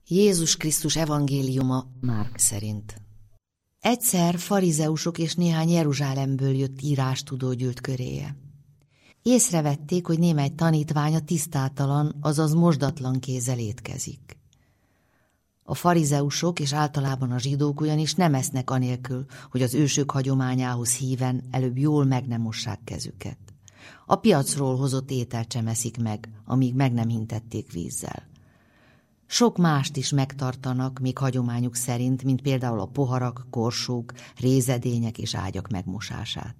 Jézus Krisztus evangéliuma Márk szerint. Egyszer farizeusok és néhány Jeruzsálemből jött írástudó gyűlt köréje. Észrevették, hogy némely tanítványa tisztátalan, azaz mosdatlan kézzel étkezik. A farizeusok és általában a zsidók ugyanis nem esznek anélkül, hogy az ősök hagyományához híven előbb jól meg nem mossák kezüket. A piacról hozott ételt sem eszik meg, amíg meg nem hintették vízzel. Sok mást is megtartanak, még hagyományuk szerint, mint például a poharak, korsók, rézedények és ágyak megmosását.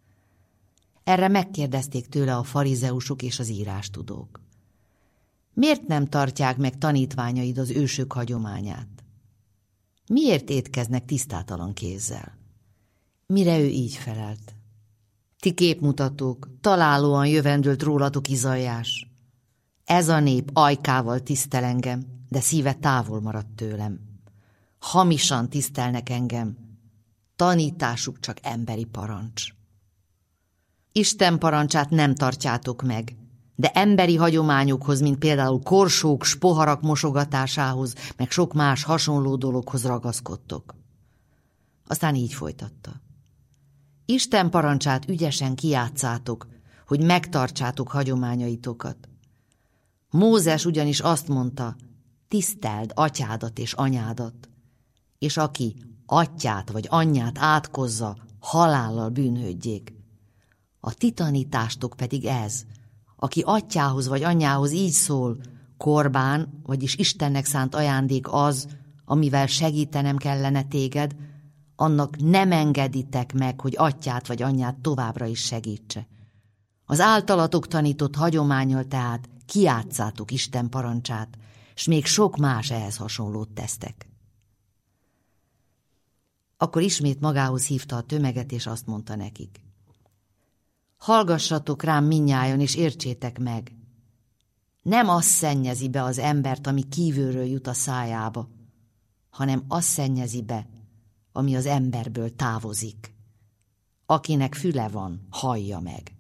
Erre megkérdezték tőle a farizeusok és az írástudók. Miért nem tartják meg tanítványaid az ősök hagyományát? Miért étkeznek tisztátalan kézzel? Mire ő így felelt. Ti képmutatók, találóan jövendőlt rólatok Izaiás. Ez a nép ajkával tisztel engem, de szíve távol maradt tőlem. Hamisan tisztelnek engem, tanításuk csak emberi parancs. Isten parancsát nem tartjátok meg, de emberi hagyományokhoz, mint például korsók, poharak mosogatásához, meg sok más hasonló dologhoz ragaszkodtok. Aztán így folytatta. Isten parancsát ügyesen kijátszátok, hogy megtartsátok hagyományaitokat. Mózes ugyanis azt mondta, tiszteld atyádat és anyádat, és aki atyát vagy anyját átkozza, halállal bűnhődjék. A ti tanítástok pedig ez, aki atyához vagy anyjához így szól, korbán, vagyis Istennek szánt ajándék az, amivel segítenem kellene téged, annak nem engeditek meg, hogy atyát vagy anyját továbbra is segítse. Az általatok tanított hagyománnyal tehát kijátszátok Isten parancsát, s még sok más ehhez hasonlót tesztek. Akkor ismét magához hívta a tömeget, és azt mondta nekik. Hallgassatok rám mindnyájan, és értsétek meg. Nem az szennyezi be az embert, ami kívülről jut a szájába, hanem az szennyezi be, ami az emberből távozik. Akinek füle van, hallja meg.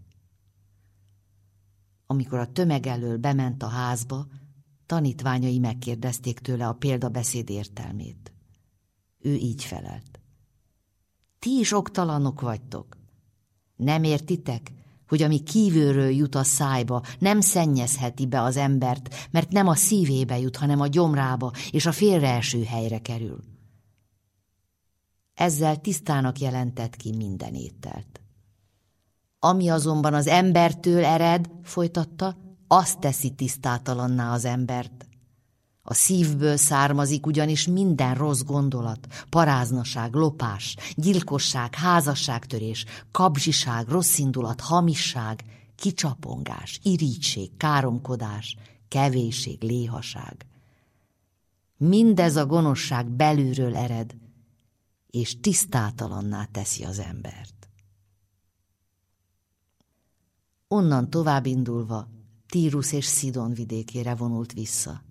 Amikor a tömeg elől bement a házba, tanítványai megkérdezték tőle a példabeszéd értelmét. Ő így felelt. Ti is oktalanok vagytok. Nem értitek, hogy ami kívülről jut a szájba, nem szennyezheti be az embert, mert nem a szívébe jut, hanem a gyomrába, és a félreeső helyre kerül. Ezzel tisztának jelentett ki minden ételt. Ami azonban az embertől ered, folytatta, azt teszi tisztátalanná az embert. A szívből származik ugyanis minden rossz gondolat, paráznaság, lopás, gyilkosság, házasságtörés, kabzsiság, rosszindulat, hamisság, kicsapongás, irigység, káromkodás, kevésség, léhaság. Mindez a gonoszság belülről ered, és tisztátalanná teszi az embert. Onnan tovább indulva Tírus és Szidon vidékére vonult vissza.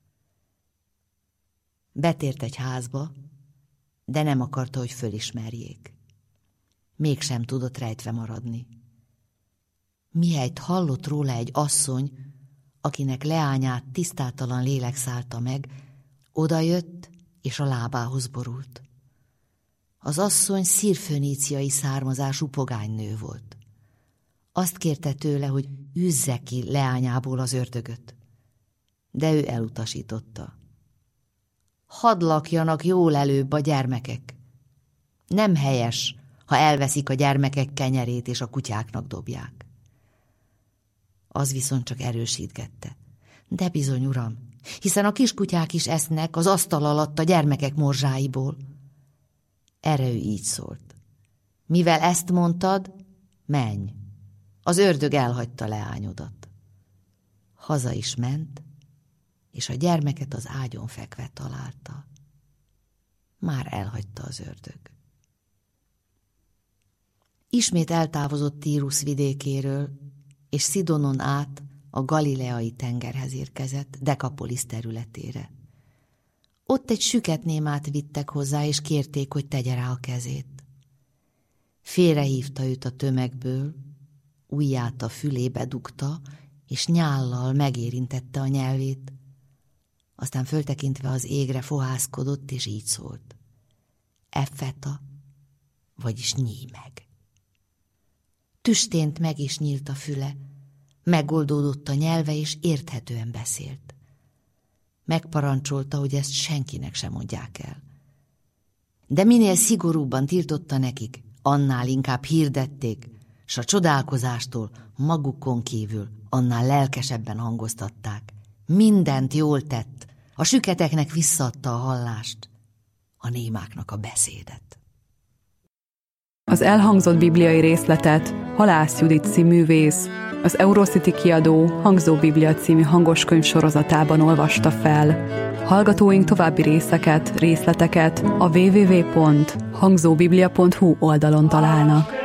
Betért egy házba, de nem akarta, hogy fölismerjék. Mégsem tudott rejtve maradni. Mihelyt hallott róla egy asszony, akinek leányát tisztátalan lélek szállta meg, odajött és a lábához borult. Az asszony szirföníciai származású pogánynő volt. Azt kérte tőle, hogy űzze ki leányából az ördögöt, de ő elutasította. Hadd lakjanak jól előbb a gyermekek. Nem helyes, ha elveszik a gyermekek kenyerét és a kutyáknak dobják. Az viszont csak erősítgette. De bizony, uram, hiszen a kiskutyák is esznek az asztal alatt a gyermekek morzsáiból. Erre ő így szólt. Mivel ezt mondtad, menj, az ördög elhagyta leányodat. Haza is ment, és a gyermeket az ágyon fekve találta. Már elhagyta az ördög. Ismét eltávozott Tírus vidékéről, és Szidonon át a Galileai tengerhez érkezett, Dekapolisz területére. Ott egy süket némát vittek hozzá, és kérték, hogy tegye rá a kezét. Félrehívta őt a tömegből, ujját a fülébe dugta, és nyállal megérintette a nyelvét. Aztán föltekintve az égre fohászkodott, és így szólt. Effeta, vagyis nyíj meg. Tüstént meg is nyílt a füle, megoldódott a nyelve, és érthetően beszélt. Megparancsolta, hogy ezt senkinek sem mondják el. De minél szigorúbban tiltotta nekik, annál inkább hirdették, s a csodálkozástól magukon kívül annál lelkesebben hangoztatták. Mindent jól tett, a süketeknek visszaadta a hallást, a némáknak a beszédet. Az elhangzott bibliai részletet Halász Judit színművész az Eurocity kiadó Hangzó Biblia című hangoskönyv sorozatában olvasta fel. Hallgatóink további részleteket a www.hangzóbiblia.hu oldalon találnak.